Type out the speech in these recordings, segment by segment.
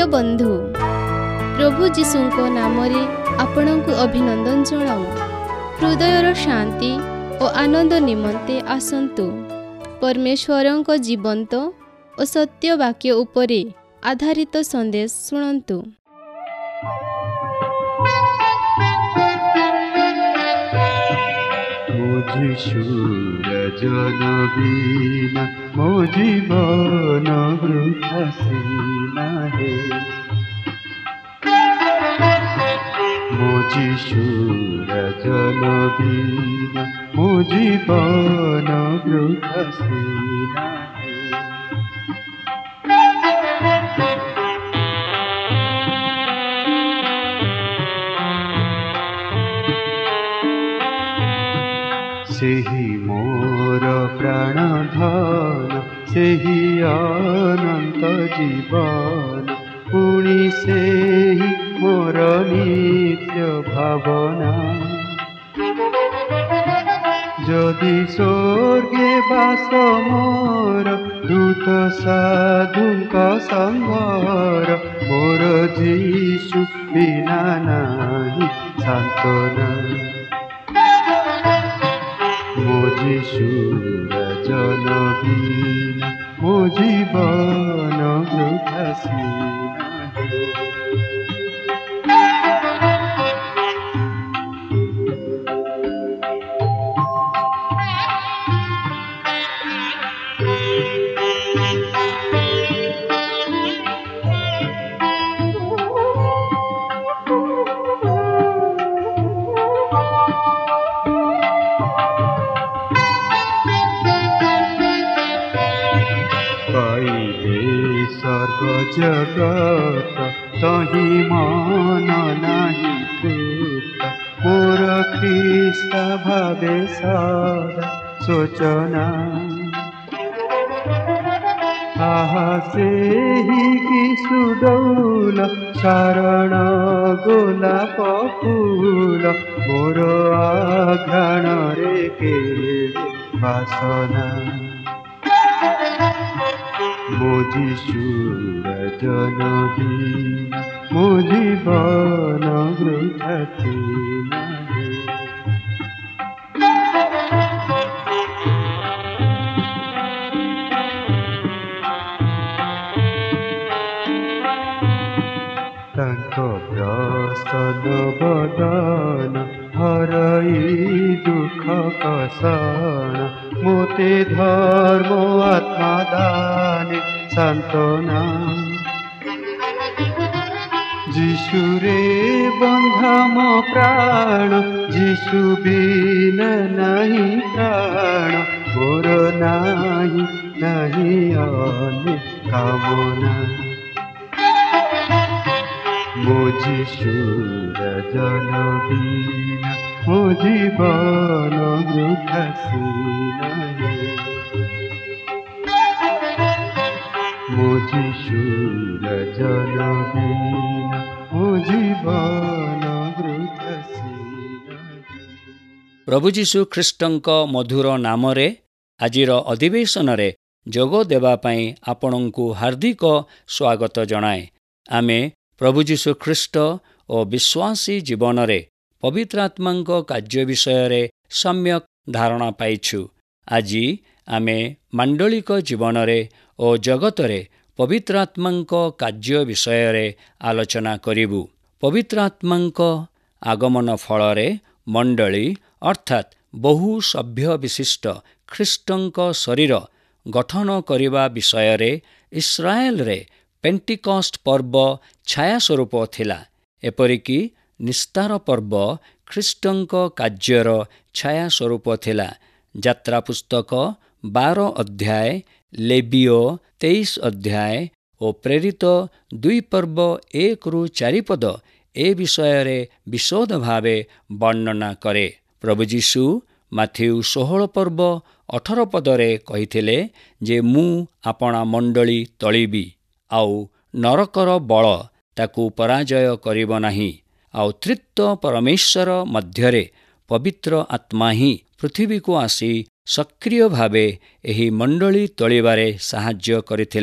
प्रिय बंधु प्रभु जीशुंक नामरे आपणंकु अभिनंदन जणाऊ। हृदयर शांति और आनंद निमंते आसंतु परमेश्वरंक जीवंत और सत्य वाक्य उपरे आधारित संदेश शुणंतु। मो जीशुर जन बिना मो जीवन वृथा सीना है। मो जीशुर जन बिना मो जीवन वृथा सीना है। सेही मोर प्राण धन सेही अनंत जीवन पुणी सेही मोर नित्य भावना। जदि स्वर्गे बास मोर दूत साधुक संगर मोर जीशु बिना नाही सांत्वना। मो जीशुर जन बिना मो जीवन वृथा सीना है। स्वर्ग जगत तही मन नाही तृप्त मोर ख्रीष्ट भावे सदा सोचना। आहा सेही कि सुडौल शरण गोलाप फूल मोर आघ्राण रे केळे वासना। मो जीशुर जन बिना मो जीवन वृथा सीना है। तांको प्रसन्न बदन हरई दुख कषण मोते धर्म आत्मा दाने सांत्वना। जीशु रे बंधा मो प्राण जीशु बिना नहीं प्राण मोर नाही नहीं अन्य कामना। मो जीशुर जन बिना मो जीवन वृथा सीना है। मो जीशुर जन बिना मो जीवन वृथा सीना है। प्रभु जीशु ख्रीष्टंक मधुर नामरे आजिर अधिवेशन रे जोग देवा पई आपणंकु हार्दिक स्वागत जणाए। आमे प्रभु जीशु ख्रीष्ट और विश्वासी जीवन रे पवित्र आत्मांक कार्य विषय रे सम्यक धारणा पाइछु। आज आमे मांडलिक जीवन रे और जगत रे पवित्र आत्मांक कार्य विषय रे आलोचना करिबु। पवित्र आत्मांक आगमन फल रे मंडली अर्थात बहु सभ्य विशिष्ट ख्रीष्टंक शरीर गठन करिबा विषय रे इस्राएल रे पेंटिकस्ट पर्व छाया स्वरूप थिला। एपरिकी निस्तार पर्व ख्रीष्टंक କାର୍ଯ୍ୟର ଛାୟା ସ୍ୱରୂପ ଥିଲା। ଯାତ୍ରା ପୁସ୍ତକ 12 ଅଧ୍ୟାୟ, ଲେବିୟ 23 ଅଧ୍ୟାୟ ଓ ପ୍ରେରିତ 2 ପର୍ବ 1-4 ପଦ ଏ ବିଷୟରେ ବିଶଦ ଭାବେ ବର୍ଣ୍ଣନା କରେ। ପ୍ରଭୁ ଯୀଶୁ ମାଥିଉ 16 ପର୍ବ 18 ପଦରେ କହିଥିଲେ ଯେ ମୁଁ ଆପଣା ମଣ୍ଡଳୀ ତଳିବି ଆଉ ନରକର ବଳ ତାକୁ ପରାଜୟ କରିବ ନାହିଁ। ଆଉ ତ୍ରିତ୍ୱ ପରମେଶ୍ୱର ମଧ୍ୟରେ ପବିତ୍ର ଆତ୍ମା ହିଁ ପୃଥିବୀକୁ ଆସି ସକ୍ରିୟ ଭାବେ ଏହି ମଣ୍ଡଳୀ ତୋଳିବାରେ ସାହାଯ୍ୟ କରିଥିଲେ।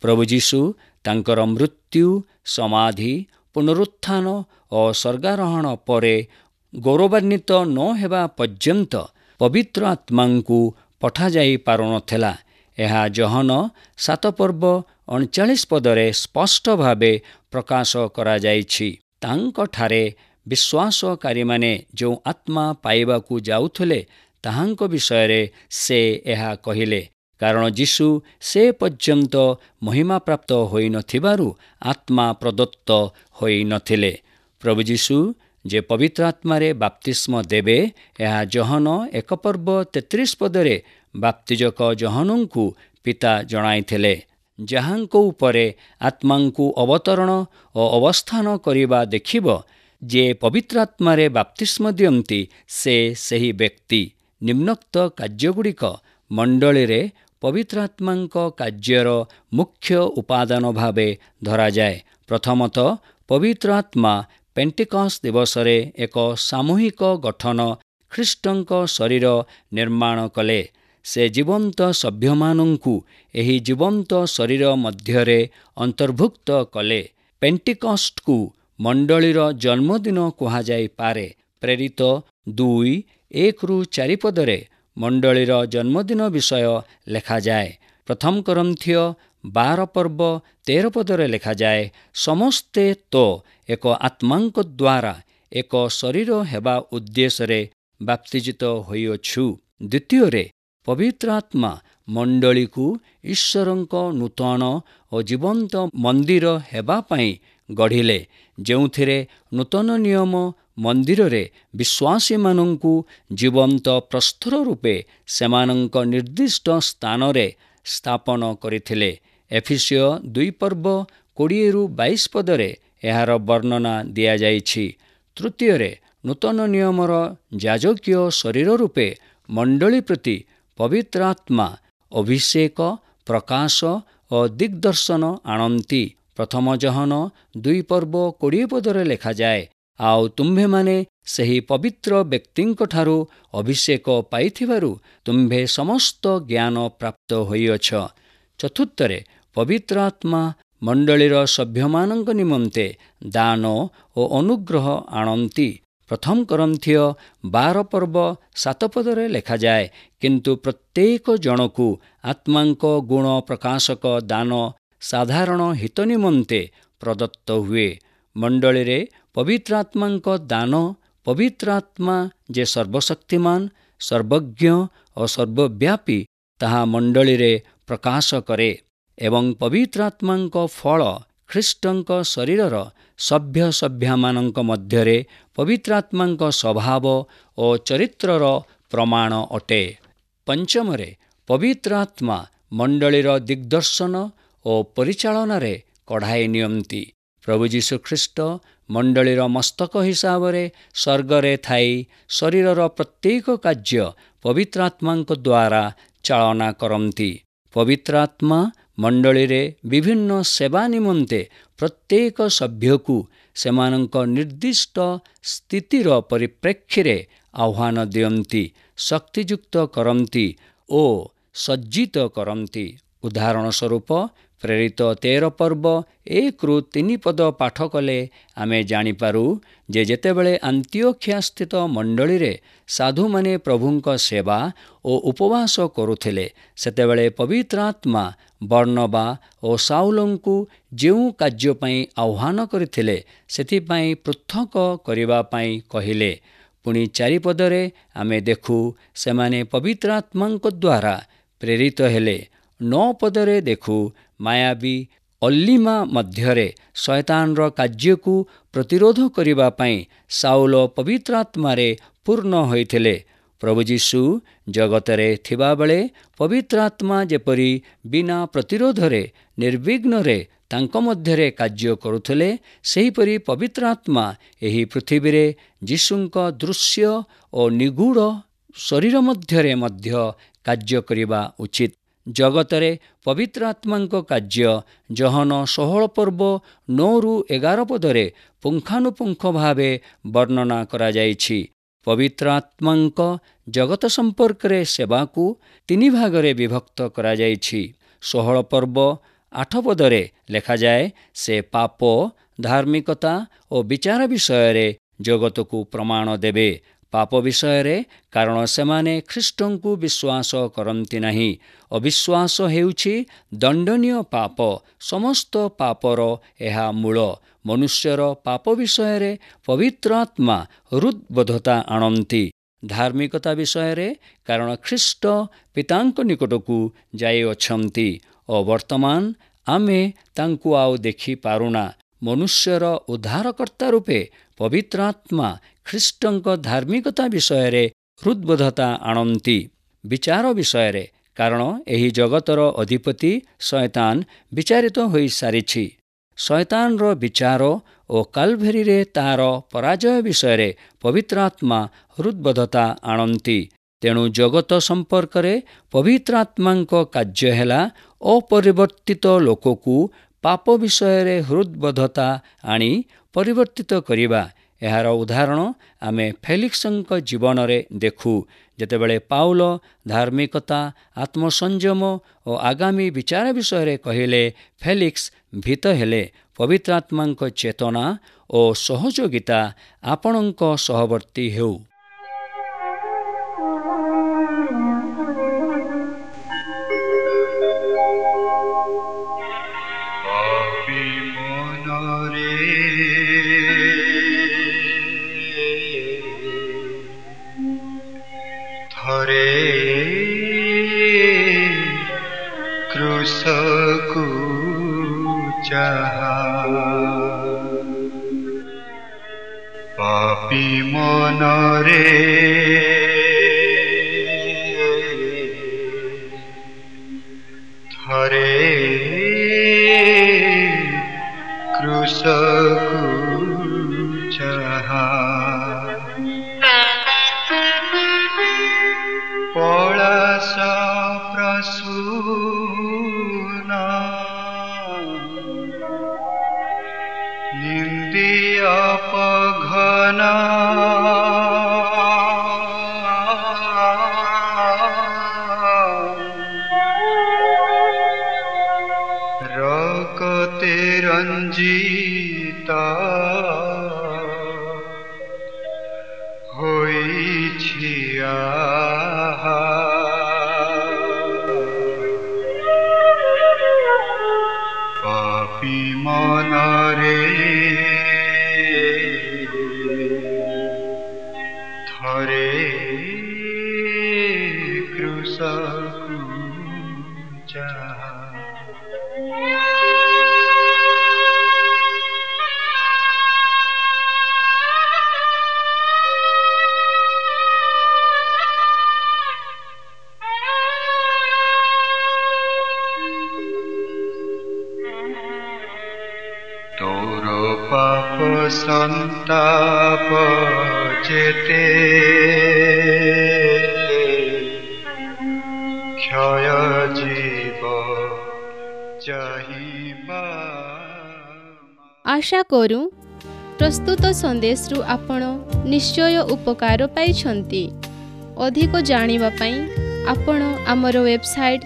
ପ୍ରଭୁ ଯୀଶୁ ତାଙ୍କର ମୃତ୍ୟୁ, ସମାଧି, ପୁନରୁତ୍ଥାନ ଓ ସ୍ୱର୍ଗାରୋହଣ ପରେ ଗୌରବାନ୍ୱିତ ନ ହେବା ପର୍ଯ୍ୟନ୍ତ ପବିତ୍ର ଆତ୍ମାଙ୍କୁ ପଠାଯାଇ ପାରୁନଥିଲା। ଏହା ଜହନ 7 ପର୍ବ 39 ପଦରେ ସ୍ପଷ୍ଟ ଭାବେ ପ୍ରକାଶ କରାଯାଇଛି। ତାଙ୍କଠାରେ ବିଶ୍ୱାସକାରୀମାନେ ଯେଉଁ ଆତ୍ମା ପାଇବାକୁ ଯାଉଥିଲେ ତାହାଙ୍କ ବିଷୟରେ ସେ ଏହା କହିଲେ, କାରଣ ଯୀଶୁ ସେ ପର୍ଯ୍ୟନ୍ତ ମହିମାପ୍ରାପ୍ତ ହୋଇନଥିବାରୁ ଆତ୍ମା ପ୍ରଦତ୍ତ ହୋଇନଥିଲେ। ପ୍ରଭୁ ଯୀଶୁ ଯେ ପବିତ୍ର ଆତ୍ମାରେ ବାପ୍ତିସ୍ମ ଦେବେ, ଏହା ଜହନ 1 ପର୍ବ 33 ପଦରେ ବାପ୍ତିଜକ ଜହନଙ୍କୁ ପିତା ଜଣାଇଥିଲେ। ଯାହାଙ୍କ ଉପରେ ଆତ୍ମାଙ୍କୁ ଅବତରଣ ଓ ଅବସ୍ଥାନ କରିବା ଦେଖିବ, ଯିଏ ପବିତ୍ର ଆତ୍ମାରେ ବାପ୍ତିସ୍ମ ଦିଅନ୍ତି, ସେ ସେହି ବ୍ୟକ୍ତି। ନିମ୍ନୋକ୍ତ କାର୍ଯ୍ୟଗୁଡ଼ିକ ମଣ୍ଡଳୀରେ ପବିତ୍ର ଆତ୍ମାଙ୍କ କାର୍ଯ୍ୟର ମୁଖ୍ୟ ଉପାଦାନ ଭାବେ ଧରାଯାଏ। ପ୍ରଥମତଃ, ପବିତ୍ର ଆତ୍ମା ପେଣ୍ଟିକଷ୍ଟ ଦିବସରେ ଏକ ସାମୂହିକ ଗଠନ ଖ୍ରୀଷ୍ଟଙ୍କ ଶରୀର ନିର୍ମାଣ କଲେ। ସେ ଜୀବନ୍ତ ସଭ୍ୟମାନଙ୍କୁ ଏହି ଜୀବନ୍ତ ଶରୀର ମଧ୍ୟରେ ଅନ୍ତର୍ଭୁକ୍ତ କଲେ। ପେଣ୍ଟିକଷ୍ଟକୁ ମଣ୍ଡଳୀର ଜନ୍ମଦିନ କୁହାଯାଇପାରେ। ପ୍ରେରିତ 2:1-4 ପଦରେ ମଣ୍ଡଳୀର ଜନ୍ମଦିନ ବିଷୟ ଲେଖାଯାଏ। ପ୍ରଥମ କରନ୍ଥୀୟ 12 ପର୍ବ 13 ପଦରେ ଲେଖାଯାଏ, ସମସ୍ତେ ତ ଏକ ଆତ୍ମାଙ୍କ ଦ୍ୱାରା ଏକ ଶରୀର ହେବା ଉଦ୍ଦେଶ୍ୟରେ ବାପ୍ତିଜିତ ହୋଇଅଛୁ। ଦ୍ୱିତୀୟରେ, ପବିତ୍ର ଆତ୍ମା ମଣ୍ଡଳୀକୁ ଈଶ୍ୱରଙ୍କ ନୂତନ ଓ ଜୀବନ୍ତ ମନ୍ଦିର ହେବା ପାଇଁ ଗଢ଼ିଲେ, ଯେଉଁଥିରେ ନୂତନ ନିୟମ ମନ୍ଦିରରେ ବିଶ୍ୱାସୀମାନଙ୍କୁ ଜୀବନ୍ତ ପ୍ରସ୍ତର ରୂପେ ସେମାନଙ୍କ ନିର୍ଦ୍ଦିଷ୍ଟ ସ୍ଥାନରେ ସ୍ଥାପନ କରିଥିଲେ। ଏଫେସୀୟ 2 ପର୍ବ 20-22 ପଦରେ ଏହାର ବର୍ଣ୍ଣନା ଦିଆଯାଇଛି। ତୃତୀୟରେ, ନୂତନ ନିୟମର ଯାଜକୀୟ ଶରୀର ରୂପେ ମଣ୍ଡଳୀ ପ୍ରତି ପବିତ୍ର ଆତ୍ମା ଅଭିଷେକ, ପ୍ରକାଶ ଓ ଦିଗ୍ଦର୍ଶନ ଆଣନ୍ତି। ପ୍ରଥମ ଜହନ 2 ପର୍ବ 20 ପଦରେ ଲେଖାଯାଏ, ଆଉ ତୁମ୍ଭେମାନେ ସେହି ପବିତ୍ର ବ୍ୟକ୍ତିଙ୍କଠାରୁ ଅଭିଷେକ ପାଇଥିବାରୁ ତୁମ୍ଭେ ସମସ୍ତ ଜ୍ଞାନ ପ୍ରାପ୍ତ ହୋଇଅଛ। ଚତୁର୍ଥରେ, ପବିତ୍ର ଆତ୍ମା ମଣ୍ଡଳୀର ସଭ୍ୟମାନଙ୍କ ନିମନ୍ତେ ଦାନ ଓ ଅନୁଗ୍ରହ ଆଣନ୍ତି। ପ୍ରଥମ କରନ୍ଥୀୟ 12 ପର୍ବ 7 ପଦରେ ଲେଖାଯାଏ, କିନ୍ତୁ ପ୍ରତ୍ୟେକ ଜଣକୁ ଆତ୍ମାଙ୍କ ଗୁଣ ପ୍ରକାଶକ ଦାନ ସାଧାରଣ ହିତ ନିମନ୍ତେ ପ୍ରଦତ୍ତ ହୁଏ। ମଣ୍ଡଳୀରେ ପବିତ୍ର ଆତ୍ମାଙ୍କ ଦାନ, ପବିତ୍ର ଆତ୍ମା ଯେ ସର୍ବଶକ୍ତିମାନ, ସର୍ବଜ୍ଞ ଓ ସର୍ବବ୍ୟାପୀ ତାହା ମଣ୍ଡଳୀରେ ପ୍ରକାଶ କରେ, ଏବଂ ପବିତ୍ର ଆତ୍ମାଙ୍କ ଫଳ ଖ୍ରୀଷ୍ଟଙ୍କ ଶରୀରର ସଭ୍ୟମାନଙ୍କ ମଧ୍ୟରେ ପବିତ୍ର ଆତ୍ମାଙ୍କ ସ୍ୱଭାବ ଓ ଚରିତ୍ରର ପ୍ରମାଣ ଅଟେ। ପଞ୍ଚମରେ, ପବିତ୍ର ଆତ୍ମା ମଣ୍ଡଳୀର ଦିଗ୍ଦର୍ଶନ ଓ ପରିଚାଳନାରେ କଢ଼ାଇ ନିଅନ୍ତି। ପ୍ରଭୁ ଯୀଶୁଖ୍ରୀଷ୍ଟ ମଣ୍ଡଳୀର ମସ୍ତକ ହିସାବରେ ସ୍ୱର୍ଗରେ ଥାଇ ଶରୀରର ପ୍ରତ୍ୟେକ କାର୍ଯ୍ୟ ପବିତ୍ର ଆତ୍ମାଙ୍କ ଦ୍ୱାରା ଚାଳନା କରନ୍ତି। ପବିତ୍ର ଆତ୍ମା ମଣ୍ଡଳୀରେ ବିଭିନ୍ନ ସେବା ନିମନ୍ତେ ପ୍ରତ୍ୟେକ ସଭ୍ୟକୁ ସେମାନଙ୍କ ନିର୍ଦ୍ଦିଷ୍ଟ ସ୍ଥିତିର ପରିପ୍ରେକ୍ଷୀରେ ଆହ୍ୱାନ ଦିଅନ୍ତି, ଶକ୍ତିଯୁକ୍ତ କରନ୍ତି ଓ ସଜ୍ଜିତ କରନ୍ତି। ଉଦାହରଣ ସ୍ୱରୂପ, ପ୍ରେରିତ 13 ପର୍ବ 1-3 ପଦ ପାଠ କଲେ ଆମେ ଜାଣିପାରୁ ଯେ ଯେତେବେଳେ ଆନ୍ତିଓଖିଆ ସ୍ଥିତ ମଣ୍ଡଳୀରେ ସାଧୁମାନେ ପ୍ରଭୁଙ୍କ ସେବା ଓ ଉପବାସ କରୁଥିଲେ, ସେତେବେଳେ ପବିତ୍ର ଆତ୍ମା ବର୍ଣ୍ଣବା ଓ ସାଉଲଙ୍କୁ ଯେଉଁ କାର୍ଯ୍ୟ ପାଇଁ ଆହ୍ୱାନ କରିଥିଲେ ସେଥିପାଇଁ ପୃଥକ କରିବା ପାଇଁ କହିଲେ। ପୁଣି 4 ପଦରେ ଆମେ ଦେଖୁ ସେମାନେ ପବିତ୍ର ଆତ୍ମାଙ୍କ ଦ୍ୱାରା ପ୍ରେରିତ ହେଲେ। 9 ପଦରେ ଦେଖୁ ମାୟାବୀ ଅଲ୍ଲିମା ମଧ୍ୟରେ ଶୟତାନର କାର୍ଯ୍ୟକୁ ପ୍ରତିରୋଧ କରିବା ପାଇଁ ସାଉଲ ପବିତ୍ର ଆତ୍ମାରେ ପୂର୍ଣ୍ଣ ହୋଇଥିଲେ। ପ୍ରଭୁ ଯୀଶୁ ଜଗତରେ ଥିବାବେଳେ ପବିତ୍ର ଆତ୍ମା ଯେପରି ବିନା ପ୍ରତିରୋଧରେ ନିର୍ବିଘ୍ନରେ ତାଙ୍କ ମଧ୍ୟରେ କାର୍ଯ୍ୟ କରୁଥିଲେ, ସେହିପରି ପବିତ୍ର ଆତ୍ମା ଏହି ପୃଥିବୀରେ ଯୀଶୁଙ୍କ ଦୃଶ୍ୟ ଓ ନିଗୂଢ଼ ଶରୀର ମଧ୍ୟରେ ମଧ୍ୟ କାର୍ଯ୍ୟ କରିବା ଉଚିତ। ଜଗତରେ ପବିତ୍ର ଆତ୍ମାଙ୍କ କାର୍ଯ୍ୟ ଜହନ 16 ପର୍ବ 9-11 ପଦରେ ପୁଙ୍ଖାନୁପୁଙ୍ଖ ଭାବେ ବର୍ଣ୍ଣନା କରାଯାଇଛି। ପବିତ୍ର ଆତ୍ମାଙ୍କ ଜଗତ ସମ୍ପର୍କରେ ସେବାକୁ 3 ଭାଗରେ ବିଭକ୍ତ କରାଯାଇଛି। 16 ପର୍ବ 8 ପଦରେ ଲେଖାଯାଏ, ସେ ପାପ, ଧାର୍ମିକତା ଓ ବିଚାର ବିଷୟରେ ଜଗତକୁ ପ୍ରମାଣ ଦେବେ। ପାପ ବିଷୟରେ, କାରଣ ସେମାନେ ଖ୍ରୀଷ୍ଟଙ୍କୁ ବିଶ୍ୱାସ କରନ୍ତି ନାହିଁ। ଅବିଶ୍ୱାସ ହେଉଛି ଦଣ୍ଡନୀୟ ପାପ। ସମସ୍ତ ପାପର ଏହା ମୂଳ। ମନୁଷ୍ୟର ପାପ ବିଷୟରେ ପବିତ୍ର ଆତ୍ମା ହୃଦବୋଧତା ଆଣନ୍ତି। ଧାର୍ମିକତା ବିଷୟରେ, କାରଣ ଖ୍ରୀଷ୍ଟ ପିତାଙ୍କ ନିକଟକୁ ଯାଇଅଛନ୍ତି ଓ ବର୍ତ୍ତମାନ ଆମେ ତାଙ୍କୁ ଆଉ ଦେଖିପାରୁନା। ମନୁଷ୍ୟର ଉଦ୍ଧାରକର୍ତ୍ତା ରୂପେ ପବିତ୍ର ଆତ୍ମା ଖ୍ରୀଷ୍ଟଙ୍କ ଧାର୍ମିକତା ବିଷୟରେ ହୃଦବୋଧତା ଆଣନ୍ତି। ବିଚାର ବିଷୟରେ, କାରଣ ଏହି ଜଗତର ଅଧିପତି ଶୟତାନ ବିଚାରିତ ହୋଇସାରିଛି। ଶୟତାନର ବିଚାର ଓ କାଲଭେରିରେ ତାହାର ପରାଜୟ ବିଷୟରେ ପବିତ୍ର ଆତ୍ମା ହୃଦବୋଧତା ଆଣନ୍ତି। ତେଣୁ ଜଗତ ସମ୍ପର୍କରେ ପବିତ୍ର ଆତ୍ମାଙ୍କ କାର୍ଯ୍ୟ ହେଲା ଅପରିବର୍ତ୍ତିତ ଲୋକକୁ ପାପ ବିଷୟରେ ହୃଦବୋଧତା ଆଣି ପରିବର୍ତ୍ତିତ କରିବା। ଏହାର ଉଦାହରଣ ଆମେ ଫେଲିକ୍ସଙ୍କ ଜୀବନରେ ଦେଖୁ। ଯେତେବେଳେ ପାଉଲ ଧାର୍ମିକତା, ଆତ୍ମସଂଯମ ଓ ଆଗାମୀ ବିଚାର ବିଷୟରେ କହିଲେ, ଫେଲିକ୍ସ ଭୀତ ହେଲେ। ପବିତ୍ର ଆତ୍ମାଙ୍କ ଚେତନା ଓ ସହଯୋଗିତା ଆପଣଙ୍କ ସହବର୍ତ୍ତୀ ହେଉ। କ୍ରୁଶକୁ ଚାହା ପାପୀ ମନରେ ଥରେ କ୍ରୁଶକୁ ଚାହା ପଳାଶ ପ୍ରସୂନ ନିନ୍ଦୀୟ ପଘନ ରକତେ ରଞ୍ଜିତ ହୋଇଛି ଆହା ପାପୀ ମନରେ ଥରେ କ୍ରୁଶକୁ ଚାହା। ତୋର ପାପ ସନ୍ତାପ ଯେତେ କ୍ଷୟ ଜୀବ ଚାହିଁବା। ଆଶା କରୁ ପ୍ରସ୍ତୁତ ସନ୍ଦେଶରୁ ଆପଣ ନିଶ୍ଚୟ ଉପକାର ପାଇଛନ୍ତି। ଅଧିକ ଜାଣିବା ପାଇଁ ଆପଣ ଆମର ୱେବସାଇଟ୍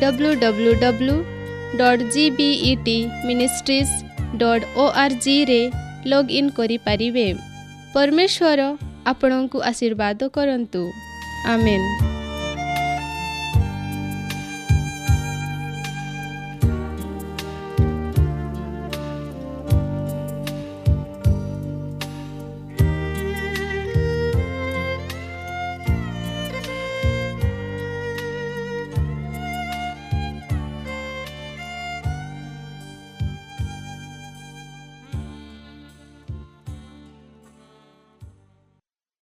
www.gbetministries.org ଲଗ୍ ଇନ୍ କରିପାରିବେ। ପରମେଶ୍ୱର ଆପଣଙ୍କୁ ଆଶୀର୍ବାଦ କରନ୍ତୁ। ଆମେନ୍।